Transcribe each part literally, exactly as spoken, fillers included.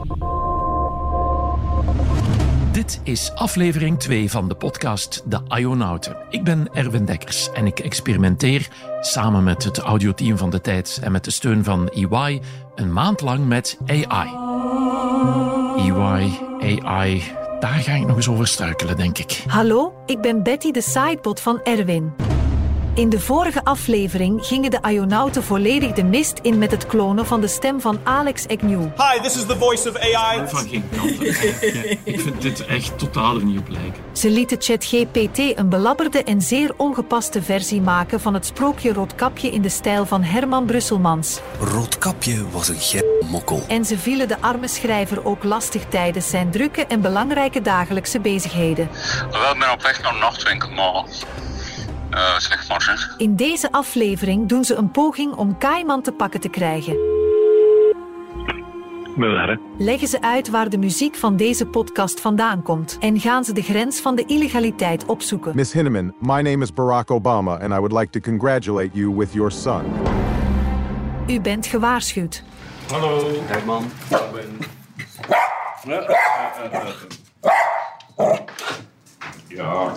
Dit is aflevering twee van de podcast De Ionauten. Ik ben Erwin Dekkers en ik experimenteer samen met het audioteam van De Tijd en met de steun van E Y een maand lang met A I. E Y, A I, daar ga ik nog eens over struikelen, denk ik. Hallo, ik ben Betty, de sidebot van Erwin. In de vorige aflevering gingen de Ionauten volledig de mist in met het klonen van de stem van Alex Agnew. Hi, this is the voice of A I. Van geen kant. Ik vind dit echt totaal er niet op lijken. Ze lieten ChatGPT een belabberde en zeer ongepaste versie maken van het sprookje Roodkapje in de stijl van Herman Brusselmans. Roodkapje was een gekke mokkel. En ze vielen de arme schrijver ook lastig tijdens zijn drukke en belangrijke dagelijkse bezigheden. Wel, ik ben op weg naar een nachtwinkel, maar... Uh, slecht maar, zeg. In deze aflevering doen ze een poging om Kaiman te pakken te krijgen. Leggen ze uit waar de muziek van deze podcast vandaan komt en gaan ze de grens van de illegaliteit opzoeken. Miss Hinneman, my name is Barack Obama and I would like to congratulate you with your son. U bent gewaarschuwd. Hallo, Herman. Ik ben... Ja.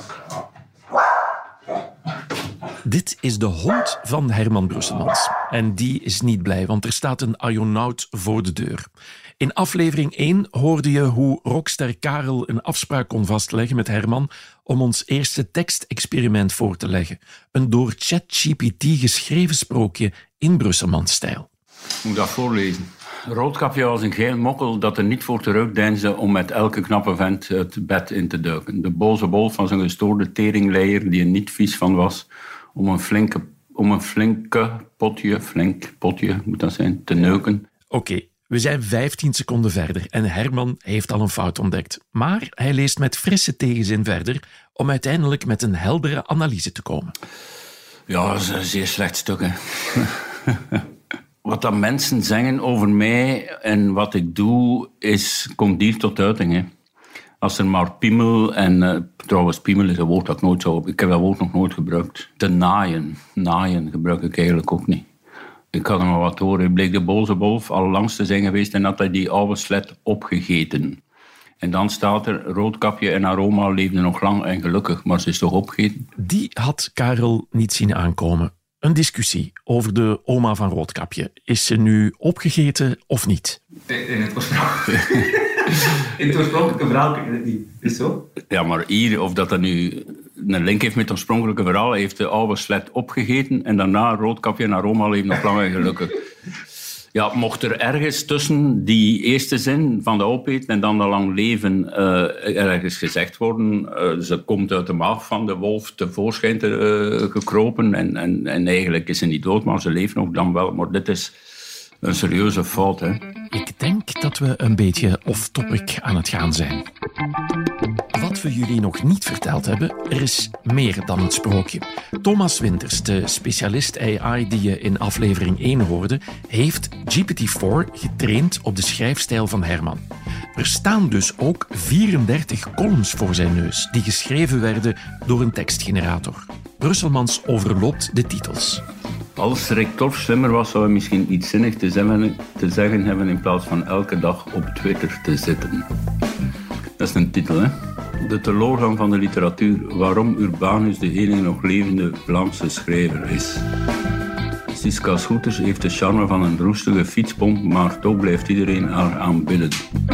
Dit is de hond van Herman Brusselmans. En die is niet blij, want er staat een Ionaut voor de deur. In aflevering één hoorde je hoe rockster Karel een afspraak kon vastleggen met Herman om ons eerste tekstexperiment voor te leggen. Een door ChatGPT geschreven sprookje in Brusselmans-stijl. Ik moet dat voorlezen. Roodkapje was een geel mokkel dat er niet voor terugdeinsde om met elke knappe vent het bed in te duiken. De boze wolf was een gestoorde teringleier die er niet vies van was om een flinke, om een flinke potje, flink potje moet dat zijn, te neuken. Oké, okay, we zijn vijftien seconden verder en Herman heeft al een fout ontdekt. Maar hij leest met frisse tegenzin verder om uiteindelijk met een heldere analyse te komen. Ja, dat is een zeer slecht stuk, hè. Wat dat mensen zeggen over mij en wat ik doe, is, komt hier tot uiting. Hè. Als er maar piemel, en uh, trouwens piemel is een woord dat ik nooit zou... Ik heb dat woord nog nooit gebruikt. Te naaien. Naaien gebruik ik eigenlijk ook niet. Ik had er maar wat horen. Ik bleek de boze wolf al langs te zijn geweest en had hij die oude slet opgegeten. En dan staat er, Roodkapje en Aroma leefden nog lang en gelukkig, maar ze is toch opgegeten? Die had Karel niet zien aankomen. Een discussie over de oma van Roodkapje. Is ze nu opgegeten of niet? In het oorspronkelijke, in het oorspronkelijke verhaal kun je het niet. Is zo? Ja, maar hier, of dat dat nu een link heeft met het oorspronkelijke verhaal, heeft de oude slet opgegeten en daarna Roodkapje en Aroma leven nog lang en gelukkig. Ja, mocht er ergens tussen die eerste zin van de opeten en dan de lang leven uh, ergens gezegd worden, uh, ze komt uit de maag van de wolf tevoorschijn te, uh, gekropen en, en, en eigenlijk is ze niet dood, maar ze leeft nog dan wel. Maar dit is een serieuze fout, hè. Ik denk dat we een beetje off-topic aan het gaan zijn. Wat we jullie nog niet verteld hebben, er is meer dan het sprookje. Thomas Winters, de specialist A I die je in aflevering één hoorde, heeft G P T vier getraind op de schrijfstijl van Herman. Er staan dus ook vierendertig columns voor zijn neus, die geschreven werden door een tekstgenerator. Brusselmans overloopt de titels. Als Rick Torf slimmer was, zou hij misschien iets zinnigs te zeggen, te zeggen hebben in plaats van elke dag op Twitter te zitten. Dat is een titel, hè? De teleurgang van de literatuur. Waarom Urbanus de enige nog levende Vlaamse schrijver is. Siska Scooters heeft de charme van een roestige fietspomp, maar toch blijft iedereen haar aanbidden.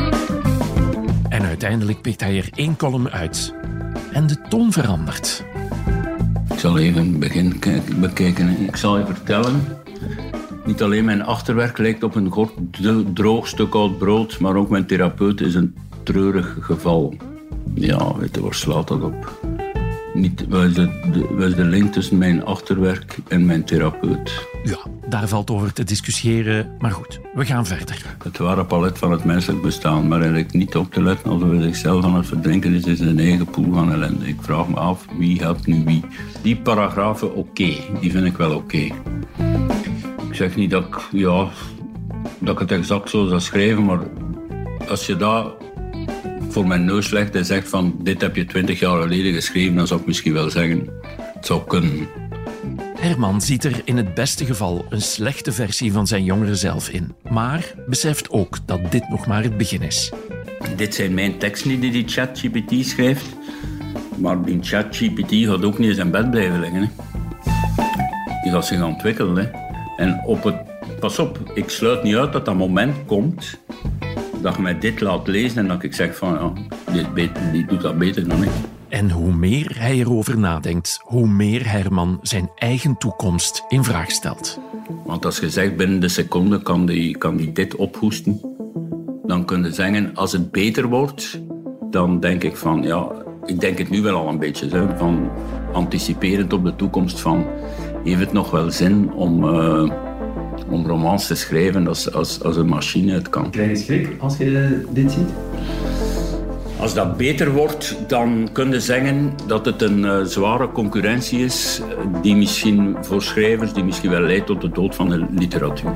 En uiteindelijk pikt hij er één column uit. En de toon verandert. Ik zal even het begin bekijken. Ik zal je vertellen. Niet alleen mijn achterwerk lijkt op een kort droog stuk oud brood, maar ook mijn therapeut is een treurig geval. Ja, weet je, waar slaat dat op? Niet, wat is de, de, wat is de link tussen mijn achterwerk en mijn therapeut? Ja, daar valt over te discussiëren, maar goed, we gaan verder. Het ware palet van het menselijk bestaan, maar eigenlijk niet op te letten alsof hij zichzelf aan het verdrinken is in zijn eigen poel van ellende. Ik vraag me af, wie helpt nu wie? Die paragrafen, oké, okay, die vind ik wel oké. Okay. Ik zeg niet dat ik, ja, dat ik het exact zo zou schrijven, maar als je dat voor mijn neus legt en zegt van dit heb je twintig jaar geleden geschreven, dan zou ik misschien wel zeggen, het zou kunnen. Herman ziet er in het beste geval een slechte versie van zijn jongere zelf in. Maar beseft ook dat dit nog maar het begin is. Dit zijn mijn teksten die die ChatGPT schrijft. Maar die ChatGPT gaat ook niet in zijn bed blijven liggen. Hè. Die gaat zich ontwikkelen. Hè. En op het... Pas op, ik sluit niet uit dat dat moment komt dat je mij dit laat lezen en dat ik zeg van ja, die, beter, die doet dat beter dan ik. En hoe meer hij erover nadenkt, hoe meer Herman zijn eigen toekomst in vraag stelt. Want als je zegt binnen de seconde kan die, kan die dit ophoesten, dan kun je zeggen als het beter wordt, dan denk ik van ja, ik denk het nu wel al een beetje, hè, van anticiperend op de toekomst van heeft het nog wel zin om, uh, om romans te schrijven als, als, als een machine het kan. Krijg je schrik als je dit ziet? Als dat beter wordt, dan kun je zeggen dat het een uh, zware concurrentie is die misschien voor schrijvers, die misschien wel leidt tot de dood van de literatuur.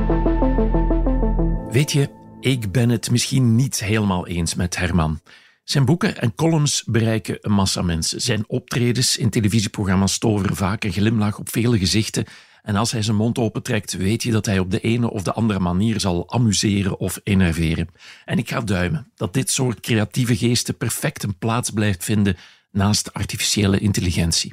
Weet je, ik ben het misschien niet helemaal eens met Herman. Zijn boeken en columns bereiken een massa mensen. Zijn optredens in televisieprogramma's toveren vaak een glimlach op vele gezichten. En als hij zijn mond opentrekt, weet je dat hij op de ene of de andere manier zal amuseren of enerveren. En ik ga duimen dat dit soort creatieve geesten perfect een plaats blijft vinden naast artificiële intelligentie.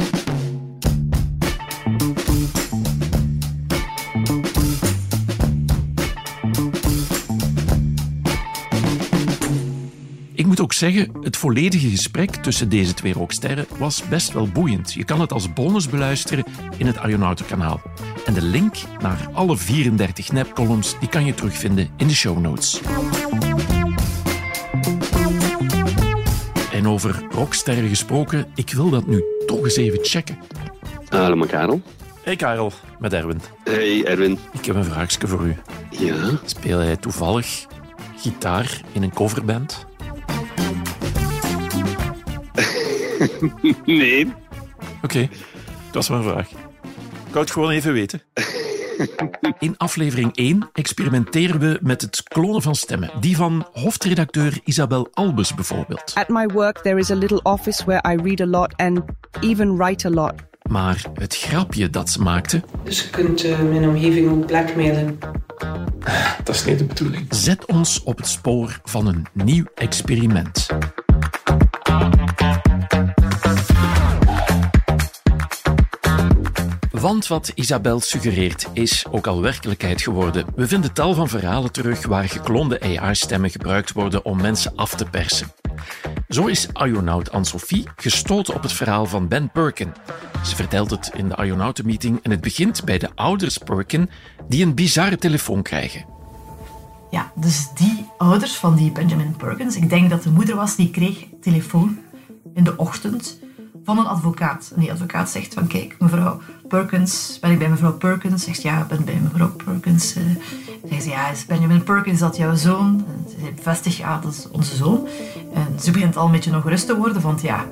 Ik moet ook zeggen, het volledige gesprek tussen deze twee rocksterren was best wel boeiend. Je kan het als bonus beluisteren in het Arjonautenkanaal. En de link naar alle vierendertig nepcolumns die kan je terugvinden in de show notes. En over rocksterren gesproken, ik wil dat nu toch eens even checken. Hallo, mijn Karel. Hey Karel, met Erwin. Hey Erwin. Ik heb een vraagje voor u. Ja? Speel jij toevallig gitaar in een coverband? Nee. Oké, okay, dat was mijn vraag. Ik wou het gewoon even weten. In aflevering één experimenteren we met het klonen van stemmen. Die van hoofdredacteur Isabel Albus bijvoorbeeld. At my work there is a little office where I read a lot and even write a lot. Maar het grapje dat ze maakte... Dus je kunt uh, mijn omgeving ook blackmailen. Dat is niet de bedoeling. Zet ons op het spoor van een nieuw experiment. Want wat Isabel suggereert is ook al werkelijkheid geworden. We vinden tal van verhalen terug waar gekloonde A I-stemmen gebruikt worden om mensen af te persen. Zo is Arjonaut Anne-Sophie gestoten op het verhaal van Ben Perkin. Ze vertelt het in de Arjonautenmeeting en het begint bij de ouders Perkin die een bizarre telefoon krijgen. Ja, dus die ouders van die Benjamin Perkins, ik denk dat de moeder was, die kreeg telefoon in de ochtend van een advocaat. En die advocaat zegt van, kijk, mevrouw Perkins, ben ik bij mevrouw Perkins? Zegt, ja, ik ben bij mevrouw Perkins. Uh, zegt ze, ja, is Benjamin Perkins dat jouw zoon? En ze bevestigt, ja, dat is onze zoon. En ze begint al een beetje nog gerust te worden, want ja,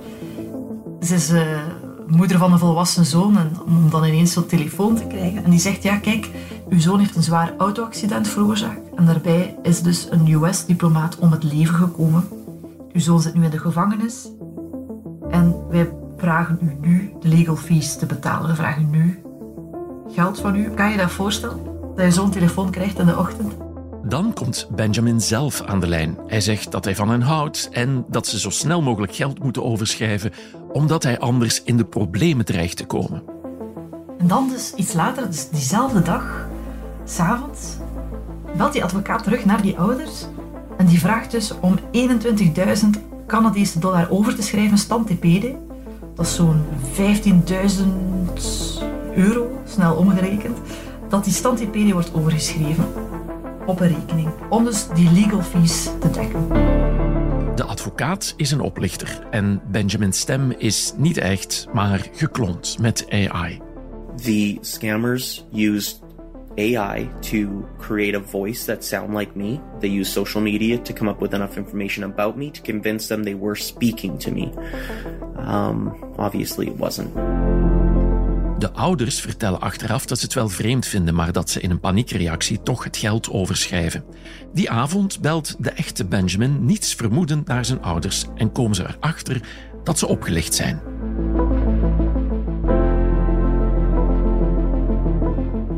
ze is uh, moeder van een volwassen zoon en om dan ineens zo'n telefoon te krijgen. En die zegt, ja, kijk, uw zoon heeft een zwaar auto-accident veroorzaakt. En daarbij is dus een U S-diplomaat om het leven gekomen. Uw zoon zit nu in de gevangenis. En wij vragen u nu de legal fees te betalen. We vragen nu geld van u. Kan je dat voorstellen? Dat je zo'n telefoon krijgt in de ochtend? Dan komt Benjamin zelf aan de lijn. Hij zegt dat hij van hen houdt en dat ze zo snel mogelijk geld moeten overschrijven, omdat hij anders in de problemen dreigt te komen. En dan dus iets later, dus diezelfde dag, 's avonds, belt die advocaat terug naar die ouders en die vraagt dus om eenentwintigduizend Canadese dollar over te schrijven, standtipede. Dat is zo'n vijftienduizend euro, snel omgerekend, dat die standtipede wordt overgeschreven op een rekening, om dus die legal fees te dekken. De advocaat is een oplichter en Benjamin's stem is niet echt, maar gekloond met A I. The scammers used A I to create a voice that sounded like me. They used social media to come up with enough information about me to convince them they were speaking to me. Um, obviously it wasn't. De ouders vertellen achteraf dat ze het wel vreemd vinden, maar dat ze in een paniekreactie toch het geld overschrijven. Die avond belt de echte Benjamin niets vermoedend naar zijn ouders en komen ze erachter dat ze opgelicht zijn.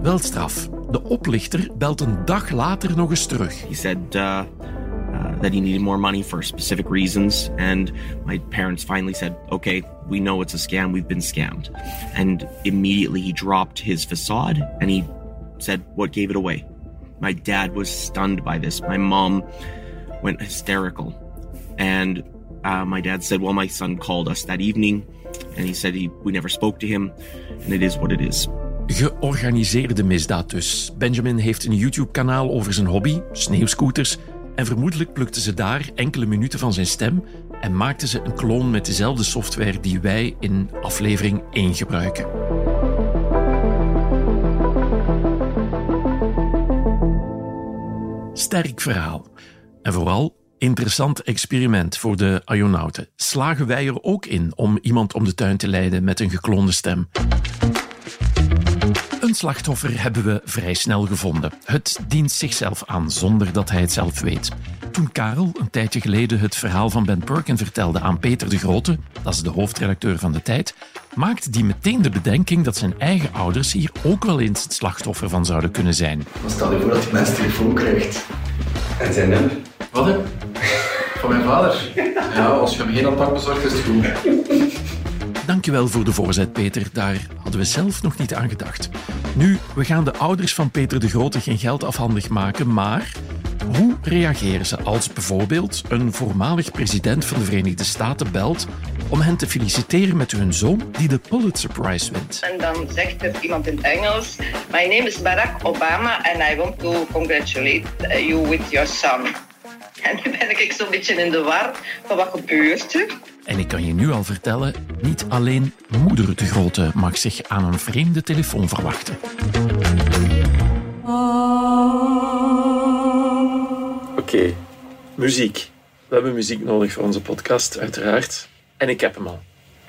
Wel straf. De oplichter belt een dag later nog eens terug. He said uh, uh, that he needed more money for specific reasons, and my parents finally said, okay, we know it's a scam, we've been scammed. And immediately he dropped his facade and he said what gave it away. My dad was stunned by this. My mom went hysterical. And uh, my dad said, well, my son called us that evening and he said he, we never spoke to him, and it is what it is. Georganiseerde misdaad dus. Benjamin heeft een YouTube-kanaal over zijn hobby, sneeuwscooters, en vermoedelijk plukte ze daar enkele minuten van zijn stem en maakte ze een kloon met dezelfde software die wij in aflevering één gebruiken. Sterk verhaal. En vooral interessant experiment voor de Ionauten. Slagen wij er ook in om iemand om de tuin te leiden met een gekloonde stem? Een slachtoffer hebben we vrij snel gevonden. Het dient zichzelf aan zonder dat hij het zelf weet. Toen Karel een tijdje geleden het verhaal van Ben Perkin vertelde aan Peter de Grote, dat is de hoofdredacteur van De Tijd, maakte die meteen de bedenking dat zijn eigen ouders hier ook wel eens het slachtoffer van zouden kunnen zijn. Maar stel je voor dat die mens telefoon krijgt. En zijn nummer. Wat hè? Van mijn vader. Ja, als je hem geen aanpak bezorgt, is het goed. Dankjewel voor de voorzet, Peter. Daar hadden we zelf nog niet aan gedacht. Nu, we gaan de ouders van Peter de Grote geen geld afhandig maken, maar hoe reageren ze als bijvoorbeeld een voormalig president van de Verenigde Staten belt om hen te feliciteren met hun zoon die de Pulitzer Prize wint? En dan zegt er iemand in het Engels: My name is Barack Obama and I want to congratulate you with your son. En nu ben ik zo'n beetje in de war van wat gebeurt er. En ik kan je nu al vertellen, niet alleen moeder de Grote mag zich aan een vreemde telefoon verwachten. Oké, okay. Muziek. We hebben muziek nodig voor onze podcast, uiteraard. En ik heb hem al.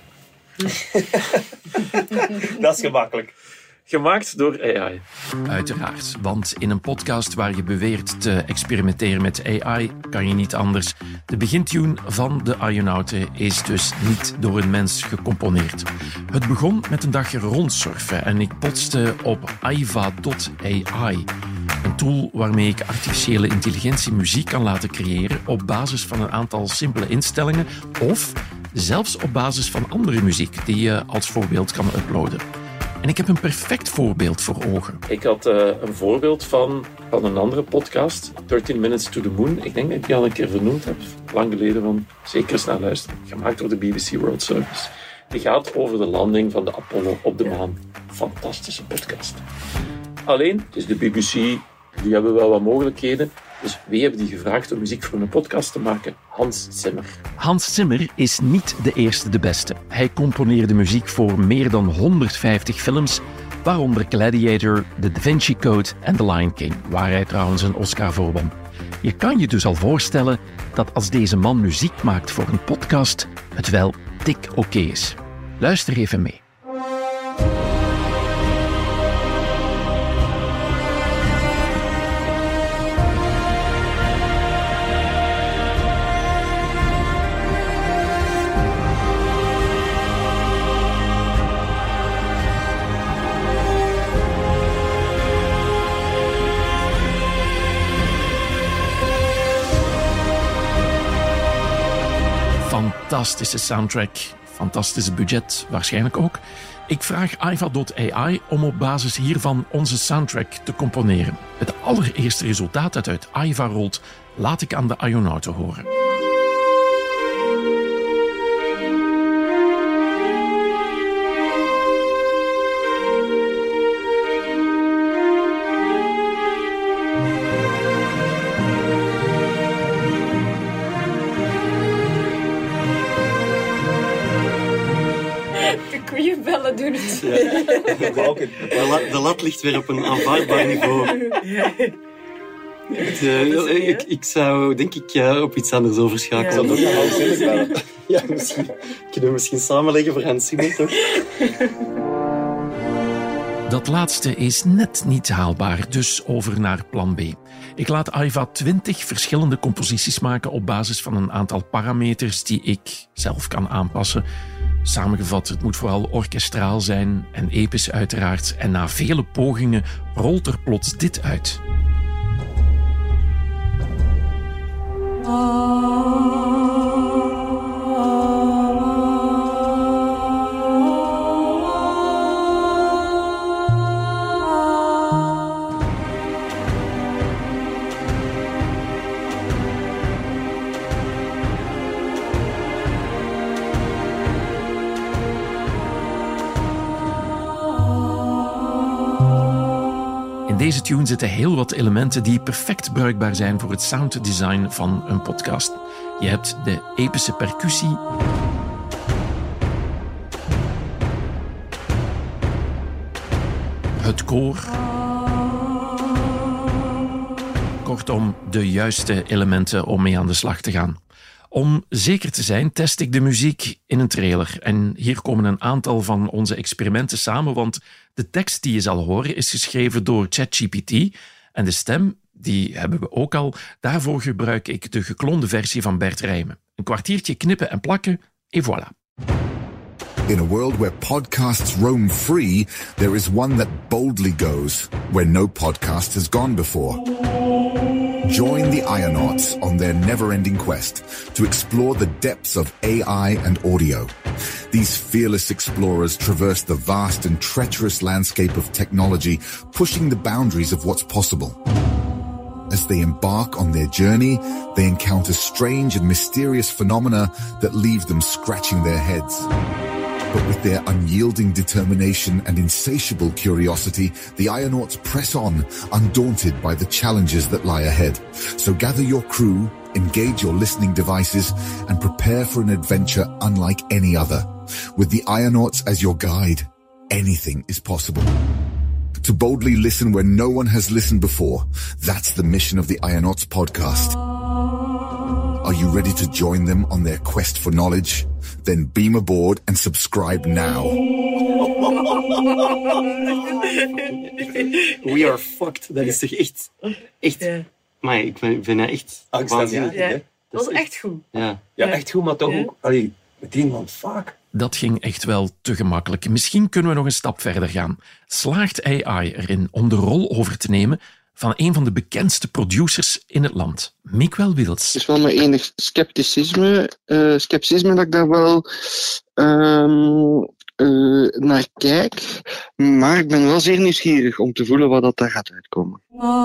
Dat is gemakkelijk. Gemaakt door A I. Uiteraard, want in een podcast waar je beweert te experimenteren met A I kan je niet anders. De begintune van de Ionauten is dus niet door een mens gecomponeerd. Het begon met een dagje rondsurfen en ik botste op aiva punt A I. Een tool waarmee ik artificiële intelligentie muziek kan laten creëren op basis van een aantal simpele instellingen of zelfs op basis van andere muziek die je als voorbeeld kan uploaden. En ik heb een perfect voorbeeld voor ogen. Ik had uh, een voorbeeld van, van een andere podcast, dertien minutes to the Moon. Ik denk dat ik die al een keer vernoemd heb, lang geleden, van zeker eens naar luisteren. Gemaakt door de B B C World Service. Die gaat over de landing van de Apollo op de maan. Fantastische podcast. Alleen, het is de B B C, die hebben wel wat mogelijkheden. Dus wie hebben die gevraagd om muziek voor een podcast te maken? Hans Zimmer. Hans Zimmer is niet de eerste de beste. Hij componeerde muziek voor meer dan honderdvijftig films, waaronder Gladiator, The Da Vinci Code en The Lion King, waar hij trouwens een Oscar voor won. Je kan je dus al voorstellen dat als deze man muziek maakt voor een podcast, het wel dik oké is. Luister even mee. Fantastische soundtrack, fantastisch budget, waarschijnlijk ook. Ik vraag aiva punt A I om op basis hiervan onze soundtrack te componeren. Het allereerste resultaat dat uit Aiva rolt, laat ik aan de Ionauten horen. Bellen doen het. Ja. De, lat, de lat ligt weer op een aanvaardbaar niveau. Het, uh, ik, ik zou denk ik uh, op iets anders overschakelen. Ja. Zou dat Hans Zimmer bellen? Ja, misschien. Kunnen we misschien samenleggen voor Hans Zimmer, toch? Dat laatste is net niet haalbaar, dus over naar plan B. Ik laat aiva twintig verschillende composities maken op basis van een aantal parameters die ik zelf kan aanpassen. Samengevat, het moet vooral orkestraal zijn en episch uiteraard. En na vele pogingen rolt er plots dit uit. In deze tune zitten heel wat elementen die perfect bruikbaar zijn voor het sounddesign van een podcast. Je hebt de epische percussie, het koor, kortom de juiste elementen om mee aan de slag te gaan. Om zeker te zijn test ik de muziek in een trailer. En hier komen een aantal van onze experimenten samen, want de tekst die je zal horen is geschreven door ChatGPT en de stem, die hebben we ook al. Daarvoor gebruik ik de geklonde versie van Bert Rijmen. Een kwartiertje knippen en plakken, et voilà. In a world where podcasts roam free, there is one that boldly goes where no podcast has gone before. Join the Ionauts on their never-ending quest to explore the depths of A I and audio. These fearless explorers traverse the vast and treacherous landscape of technology, pushing the boundaries of what's possible. As they embark on their journey, they encounter strange and mysterious phenomena that leave them scratching their heads. But with their unyielding determination and insatiable curiosity, the Ionauts press on, undaunted by the challenges that lie ahead. So gather your crew, engage your listening devices, and prepare for an adventure unlike any other. With the Ionauts as your guide, anything is possible. To boldly listen where no one has listened before, that's the mission of the Ionauts podcast. Are you ready to join them on their quest for knowledge? Then beam aboard and subscribe now. We are fucked. Dat is toch echt... Echt... Ja. Maar ik vind, vind dat echt waanzinnig. Ja. Ja. Dat was echt goed. Ja, ja echt goed, maar toch ja. ook... Allee, meteen van fuck. Dat ging echt wel te gemakkelijk. Misschien kunnen we nog een stap verder gaan. Slaagt A I erin om de rol over te nemen van een van de bekendste producers in het land, Miguel Wils? Het is wel met enig scepticisme, uh, scepticisme dat ik daar wel um, uh, naar kijk. Maar ik ben wel zeer nieuwsgierig om te voelen wat dat daar gaat uitkomen.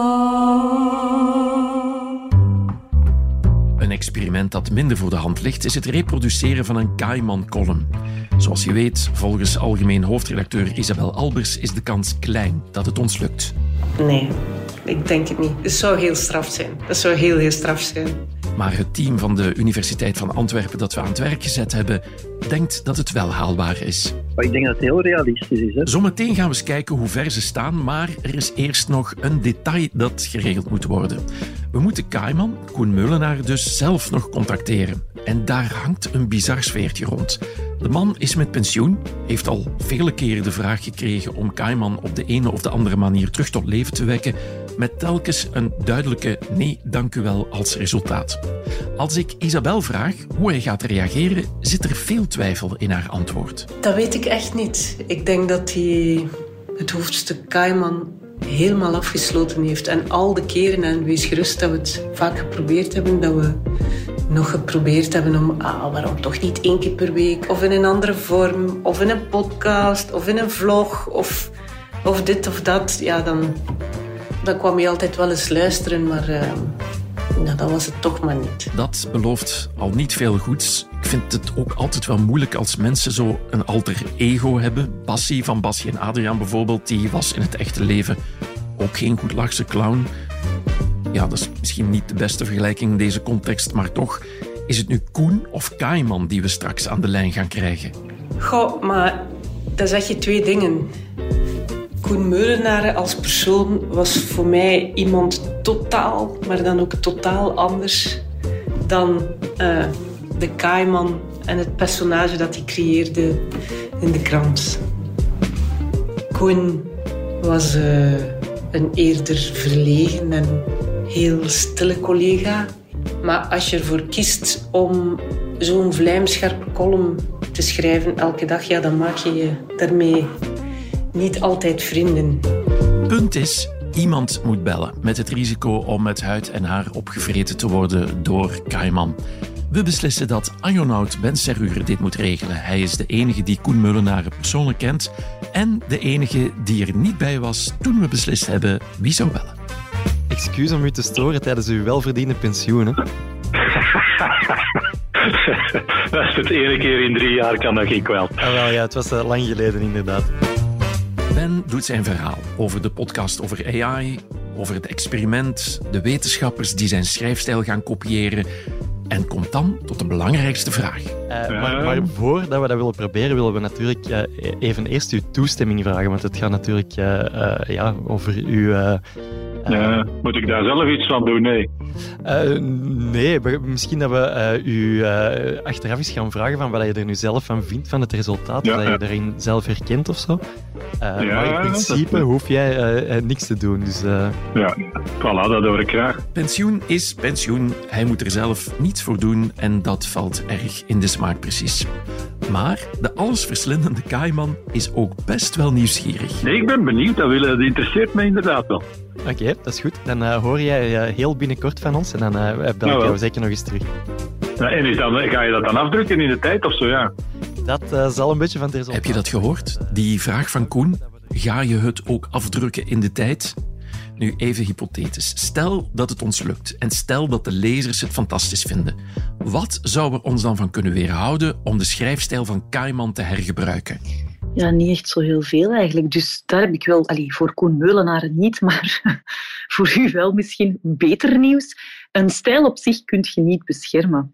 Een experiment dat minder voor de hand ligt is het reproduceren van een Kaiman-column. Zoals je weet, volgens algemeen hoofdredacteur Isabel Albers is de kans klein dat het ons lukt. Nee, ik denk het niet. Het zou heel straf zijn. Dat zou heel, heel straf zijn. Maar het team van de Universiteit van Antwerpen dat we aan het werk gezet hebben, denkt dat het wel haalbaar is. Maar ik denk dat het heel realistisch is. Hè? Zometeen gaan we eens kijken hoe ver ze staan, maar er is eerst nog een detail dat geregeld moet worden. We moeten Kaiman, Koen Meulenaar, dus zelf nog contacteren. En daar hangt een bizar sfeertje rond. De man is met pensioen, heeft al vele keren de vraag gekregen om Kaiman op de ene of de andere manier terug tot leven te wekken, met telkens een duidelijke nee, dank u wel als resultaat. Als ik Isabel vraag hoe hij gaat reageren, zit er veel twijfel in haar antwoord. Dat weet ik echt niet. Ik denk dat hij het hoofdstuk Kaiman helemaal afgesloten heeft. En al de keren, en wees gerust dat we het vaak geprobeerd hebben, dat we nog geprobeerd hebben om, ah, waarom toch niet één keer per week, of in een andere vorm, of in een podcast, of in een vlog, of, of dit of dat. Ja, dan, dan kwam je altijd wel eens luisteren, maar uh, nou, dat was het toch maar niet. Dat belooft al niet veel goeds. Ik vind het ook altijd wel moeilijk als mensen zo een alter ego hebben. Bassie van Bassie en Adriaan bijvoorbeeld, die was in het echte leven ook geen goedlachse clown. Ja, dat is misschien niet de beste vergelijking in deze context, maar toch, is het nu Koen of Kaiman die we straks aan de lijn gaan krijgen? Goh, maar dan zeg je twee dingen. Koen Meulenaar als persoon was voor mij iemand totaal, maar dan ook totaal anders dan uh, de Kaiman en het personage dat hij creëerde in de krant. Koen was uh, een eerder verlegen en heel stille collega. Maar als je ervoor kiest om zo'n vlijmscherpe column te schrijven elke dag, ja, dan maak je je daarmee niet altijd vrienden. Punt is, iemand moet bellen met het risico om met huid en haar opgevreten te worden door Kaiman. We beslissen dat Ajonaut Ben Serruur dit moet regelen. Hij is de enige die Koen Meulenaren persoonlijk kent en de enige die er niet bij was toen we beslist hebben wie zou bellen. Excuus om u te storen tijdens uw welverdiende pensioen, hè? Dat is het ene keer in drie jaar, kan dat geen kwaad. Ah, wel, ja, het was uh, lang geleden inderdaad. Ben doet zijn verhaal over de podcast over A I, over het experiment, de wetenschappers die zijn schrijfstijl gaan kopiëren en komt dan tot de belangrijkste vraag. Uh, maar, maar voordat we dat willen proberen, willen we natuurlijk uh, even eerst uw toestemming vragen, want het gaat natuurlijk uh, uh, ja, over uw... Uh, Uh, ja, moet ik daar zelf iets van doen? Nee. Uh, nee, misschien dat we uh, u uh, achteraf eens gaan vragen van wat je er nu zelf van vindt van het resultaat, ja, dat je erin zelf herkent of zo. Uh, ja, maar in principe hoef jij uh, uh, niks te doen. Dus, uh... Ja, voilà, dat hoor ik graag. Pensioen is pensioen. Hij moet er zelf niets voor doen en dat valt erg in de smaak precies. Maar de allesverslindende Kaiman is ook best wel nieuwsgierig. Nee, ik ben benieuwd. Dat, wil, dat interesseert mij inderdaad wel. Oké, okay, dat is goed. Dan uh, hoor jij uh, heel binnenkort van ons en dan uh, bel ik nou, jou zeker nog eens terug. Ja, en is dan, ga je dat dan afdrukken in de tijd of zo, ja? Dat uh, zal een beetje van het resultaat. Heb je dat gehoord? Die vraag van Koen. Ga je het ook afdrukken in de tijd? Nu, even hypothetisch. Stel dat het ons lukt en stel dat de lezers het fantastisch vinden. Wat zou er ons dan van kunnen weerhouden om de schrijfstijl van Kaiman te hergebruiken? Ja, niet echt zo heel veel eigenlijk. Dus daar heb ik wel, allee, voor Koen Meulenaren niet, maar voor u wel misschien beter nieuws. Een stijl op zich kun je niet beschermen.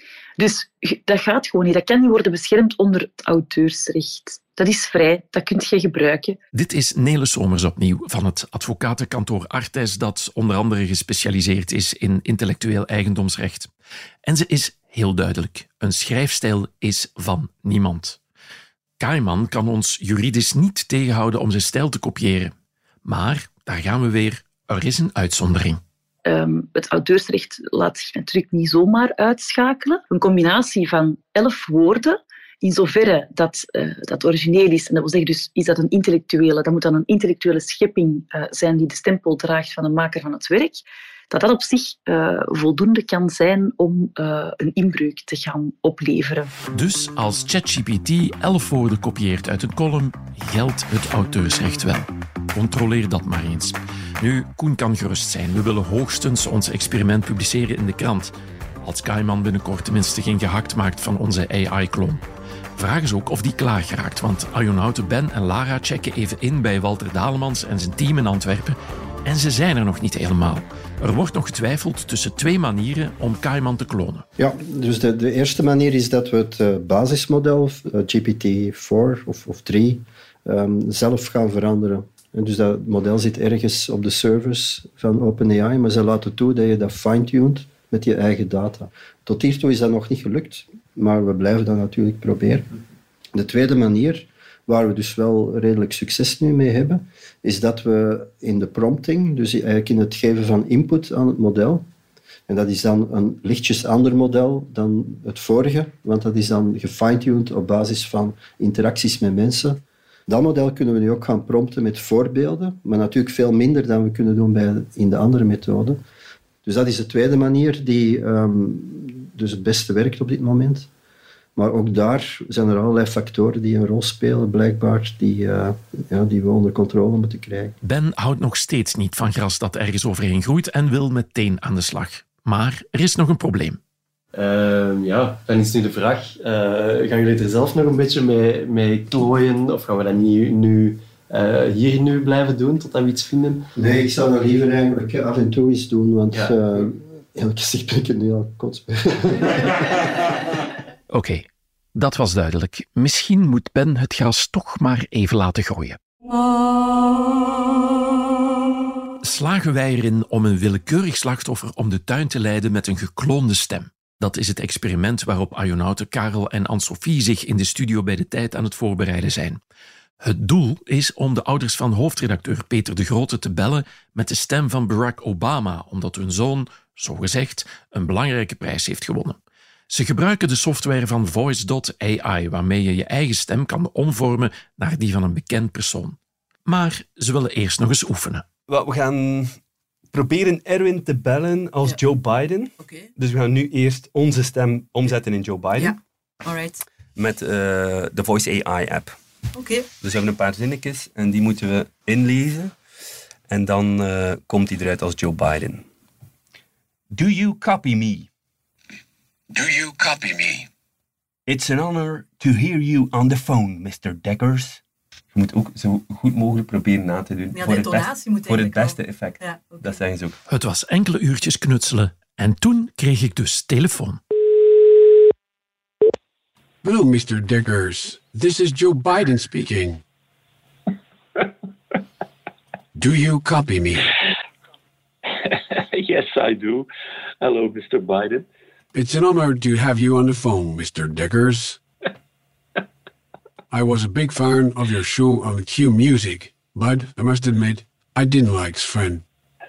Dus dat gaat gewoon niet. Dat kan niet worden beschermd onder het auteursrecht. Dat is vrij, dat kun je gebruiken. Dit is Nele Somers opnieuw van het advocatenkantoor Artes, dat onder andere gespecialiseerd is in intellectueel eigendomsrecht. En ze is heel duidelijk. Een schrijfstijl is van niemand. Kaiman kan ons juridisch niet tegenhouden om zijn stijl te kopiëren. Maar, daar gaan we weer, er is een uitzondering. Um, het auteursrecht laat zich natuurlijk niet zomaar uitschakelen. Een combinatie van elf woorden, in zoverre dat uh, dat origineel is, en dat wil zeggen dus, is dat een intellectuele, dat moet dan een intellectuele schepping uh, zijn die de stempel draagt van de maker van het werk, dat dat op zich uh, voldoende kan zijn om uh, een inbreuk te gaan opleveren. Dus als ChatGPT elf woorden kopieert uit een column, geldt het auteursrecht wel. Controleer dat maar eens. Nu, Koen kan gerust zijn. We willen hoogstens ons experiment publiceren in de krant. Als Kaiman binnenkort tenminste geen gehakt maakt van onze A I-klon. Vraag is ook of die klaar geraakt, want Ajonauten Ben en Lara checken even in bij Walter Dalemans en zijn team in Antwerpen. En ze zijn er nog niet helemaal. Er wordt nog getwijfeld tussen twee manieren om Kaiman te klonen. Ja, dus de, de eerste manier is dat we het uh, basismodel, uh, G P T vier of, of drie, um, zelf gaan veranderen. En dus dat model zit ergens op de servers van OpenAI, maar ze laten toe dat je dat fine-tuned met je eigen data. Tot hiertoe is dat nog niet gelukt, maar we blijven dat natuurlijk proberen. De tweede manier, waar we dus wel redelijk succes nu mee hebben, is dat we in de prompting, dus eigenlijk in het geven van input aan het model, en dat is dan een lichtjes ander model dan het vorige, want dat is dan gefine-tuned op basis van interacties met mensen. Dat model kunnen we nu ook gaan prompten met voorbeelden, maar natuurlijk veel minder dan we kunnen doen bij, in de andere methode. Dus dat is de tweede manier die um, dus het beste werkt op dit moment. Maar ook daar zijn er allerlei factoren die een rol spelen, blijkbaar, die, uh, ja, die we onder controle moeten krijgen. Ben houdt nog steeds niet van gras dat ergens overheen groeit en wil meteen aan de slag. Maar er is nog een probleem. Uh, ja, dan is nu de vraag, uh, gaan jullie er zelf nog een beetje mee, mee klooien? Of gaan we dat niet nu, uh, hier nu blijven doen, totdat we iets vinden? Nee, ik zou dat liever eigenlijk af en toe eens doen, want ja. uh, eerlijk gezegd ben ik er nu al kots bij. Oké, okay, dat was duidelijk. Misschien moet Ben het gras toch maar even laten groeien. Slagen wij erin om een willekeurig slachtoffer om de tuin te leiden met een gekloonde stem? Dat is het experiment waarop Ajonauten Karel en Anne-Sophie zich in de studio bij De Tijd aan het voorbereiden zijn. Het doel is om de ouders van hoofdredacteur Peter de Grote te bellen met de stem van Barack Obama, omdat hun zoon, zogezegd, een belangrijke prijs heeft gewonnen. Ze gebruiken de software van voice dot A I, waarmee je je eigen stem kan omvormen naar die van een bekend persoon. Maar ze willen eerst nog eens oefenen. We gaan proberen Erwin te bellen als ja. Joe Biden. Okay. Dus we gaan nu eerst onze stem omzetten in Joe Biden. Ja, alright. Met uh, de Voice A I-app. Oké. Okay. Dus we hebben een paar zinnetjes en die moeten we inlezen. En dan uh, komt hij eruit als Joe Biden. Do you copy me? Do you copy me? It's an honor to hear you on the phone, mister Deggers. Je moet ook zo goed mogelijk proberen na te doen. Ja, voor de het, best, moet voor het beste effect. Ja, okay. Dat zeggen ze ook. Het was enkele uurtjes knutselen en toen kreeg ik dus telefoon. Hello, mister Deggers. This is Joe Biden speaking. Do you copy me? Yes, I do. Hello, mister Biden. It's an honor to have you on the phone, mister Deggers. I was a big fan of your show on Q Music, but I must admit, I didn't like Sven.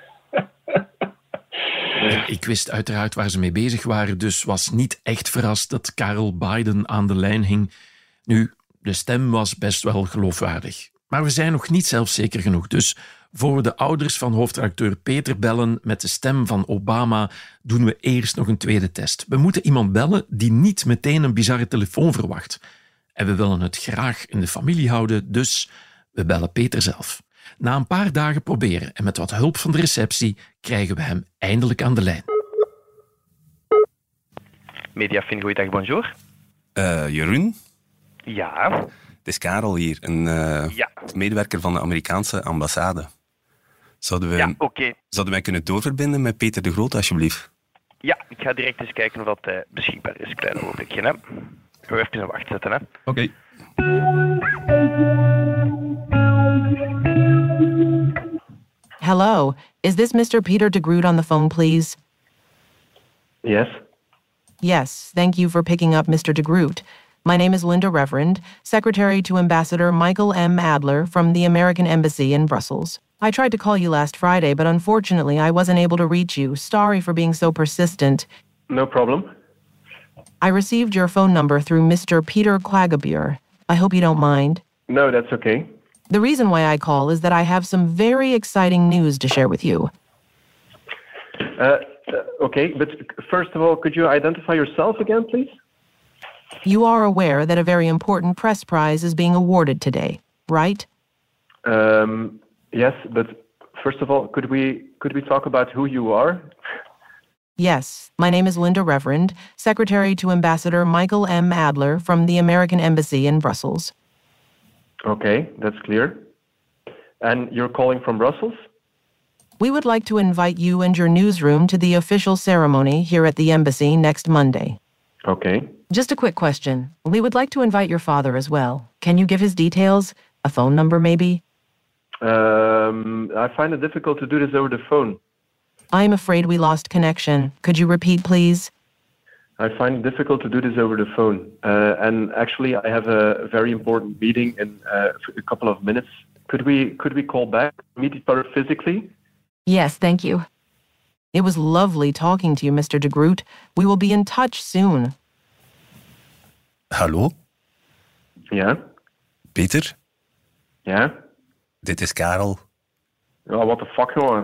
Ik wist uiteraard waar ze mee bezig waren, dus was niet echt verrast dat Karel Biden aan de lijn hing. Nu, de stem was best wel geloofwaardig. Maar we zijn nog niet zelfzeker genoeg, dus voor we de ouders van hoofdredacteur Peter bellen met de stem van Obama, doen we eerst nog een tweede test. We moeten iemand bellen die niet meteen een bizarre telefoon verwacht. En we willen het graag in de familie houden, dus we bellen Peter zelf. Na een paar dagen proberen en met wat hulp van de receptie krijgen we hem eindelijk aan de lijn. Mediafin, goeiedag, bonjour. Uh, Jeroen? Ja? Het is Karel hier, een uh, ja. medewerker van de Amerikaanse ambassade. Zouden, we, ja, okay. zouden wij kunnen doorverbinden met Peter de Groot, alsjeblieft? Ja, ik ga direct eens kijken of dat uh, beschikbaar is. Klein ogenblikje, hè. Ik ga even een wacht zetten, hè. Oké. Okay. Hello, is this mister Peter de Groot on the phone, please? Yes. Yes, thank you for picking up mister de Groot. My name is Linda Reverend, Secretary to Ambassador Michael M. Adler from the American Embassy in Brussels. I tried to call you last Friday, but unfortunately I wasn't able to reach you. Sorry for being so persistent. No problem. I received your phone number through mister Peter Klagebier. I hope you don't mind. No, that's okay. The reason why I call is that I have some very exciting news to share with you. Uh, uh, okay, but first of all, could you identify yourself again, please? You are aware that a very important press prize is being awarded today, right? Um, yes, but first of all, could we could we talk about who you are? Yes, my name is Linda Reverend, Secretary to Ambassador Michael M. Adler from the American Embassy in Brussels. Okay, that's clear. And you're calling from Brussels? We would like to invite you and your newsroom to the official ceremony here at the embassy next Monday. Okay. Just a quick question. We would like to invite your father as well. Can you give his details? A phone number, maybe? Um, I find it difficult to do this over the phone. I'm afraid we lost connection. Could you repeat, please? I find it difficult to do this over the phone. Uh, and actually, I have a very important meeting in uh, a couple of minutes. Could we could we call back, meet each other physically? Yes, thank you. It was lovely talking to you, mister de Groot. We will be in touch soon. Hallo? Ja? Peter? Ja? Dit is Karel. Ja, what the fuck, jongen?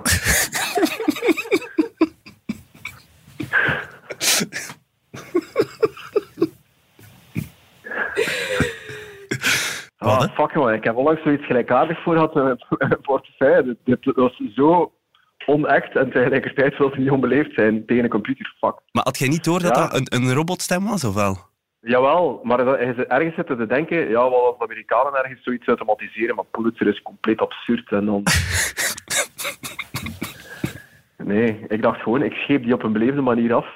Ah, oh, fuck jongen, ik heb onlangs zoiets gelijkaardigs voor gehad met mijn portefeuille. Dit was zo onecht en tegelijkertijd wil het niet onbeleefd zijn tegen een computer. Fuck. Maar had jij niet door dat ja. dat een, een robotstem was, of wel? Jawel, maar dat, hij ergens zitten te denken, ja, wel als de Amerikanen ergens zoiets automatiseren, maar Pulitzer is compleet absurd en dan... Nee, ik dacht gewoon, ik scheep die op een beleefde manier af.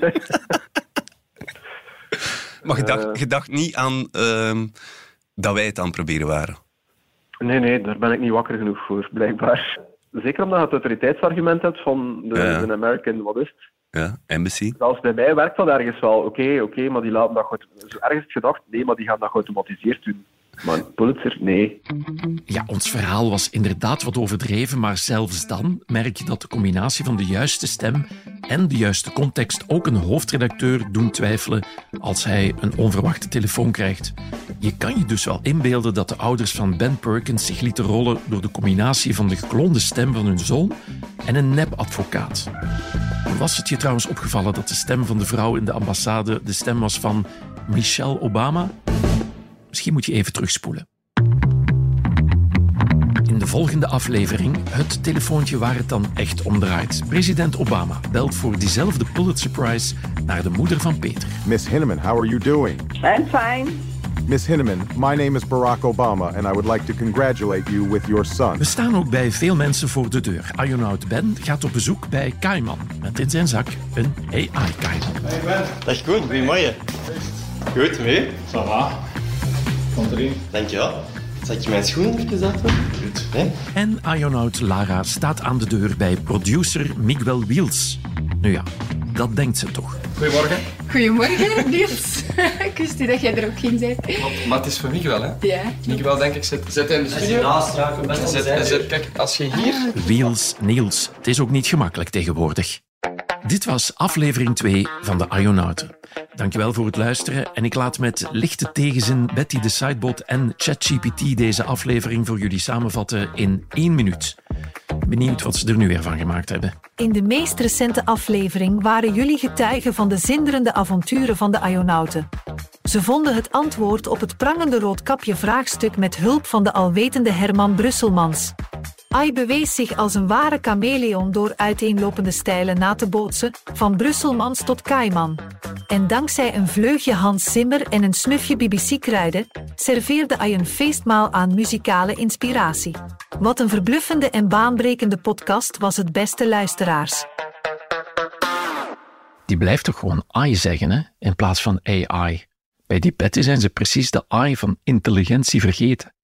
Maar je dacht, uh, je dacht niet aan uh, dat wij het aan het proberen waren? Nee, nee, daar ben ik niet wakker genoeg voor, blijkbaar. Zeker omdat je het autoriteitsargument hebt van de, ja. de American, wat is het? Ja, embassy. Zelfs bij mij werkt dat ergens wel. Oké, okay, oké, okay, maar die laten dat goed... Zo ergens gedacht, nee, maar die gaan dat geautomatiseerd doen. Maar Pulitzer, nee. Ja, ons verhaal was inderdaad wat overdreven, maar zelfs dan merk je dat de combinatie van de juiste stem en de juiste context ook een hoofdredacteur doen twijfelen als hij een onverwachte telefoon krijgt. Je kan je dus wel inbeelden dat de ouders van Ben Perkins zich lieten rollen door de combinatie van de gekloonde stem van hun zoon en een nep-advocaat. Was het je trouwens opgevallen dat de stem van de vrouw in de ambassade de stem was van Michelle Obama? Misschien moet je even terugspoelen. In de volgende aflevering het telefoontje waar het dan echt om draait. President Obama belt voor diezelfde Pulitzer Prize naar de moeder van Peter. Miss Hinneman, how are you doing? I'm fine. Miss Hinneman, my name is Barack Obama and I would like to congratulate you with your son. We staan ook bij veel mensen voor de deur. Ionaut Ben gaat op bezoek bij Kaiman met in zijn zak een A I-Kaiman. Hey Ben. Dag Koen, goedemorgen. Goed, mee? Ça va. Komt erin. Dankjewel. Zal ik je mijn schoenen even zetten? Goed. Nee? En Ionaut Lara staat aan de deur bij producer Miguel Wiels. Nu ja, dat denkt ze toch. Goedemorgen. Goedemorgen, Niels. Ik wist niet dat jij er ook ging zijn. Maar, maar het is voor Miguel, hè? Ja. Miguel, denk ik, zit, zit in de studio. Als je naast raken bent, zit, zit, zit, kijk, als je hier... Wiels, Niels, het is ook niet gemakkelijk tegenwoordig. Dit was aflevering twee van de Ionauten. Dankjewel voor het luisteren en ik laat met lichte tegenzin Betty de Sidebot en ChatGPT deze aflevering voor jullie samenvatten in één minuut. Benieuwd wat ze er nu weer van gemaakt hebben. In de meest recente aflevering waren jullie getuigen van de zinderende avonturen van de Ionauten. Ze vonden het antwoord op het prangende roodkapje-vraagstuk met hulp van de alwetende Herman Brusselmans. Ai bewees zich als een ware chameleon door uiteenlopende stijlen na te bootsen, van Brusselmans tot Kaiman. En dankzij een vleugje Hans Zimmer en een snufje B B C-kruiden, serveerde Ai een feestmaal aan muzikale inspiratie. Wat een verbluffende en baanbrekende podcast was het, beste luisteraars. Die blijft toch gewoon Ai zeggen, hè, in plaats van A I. Bij die Betty zijn ze precies de I van intelligentie vergeten.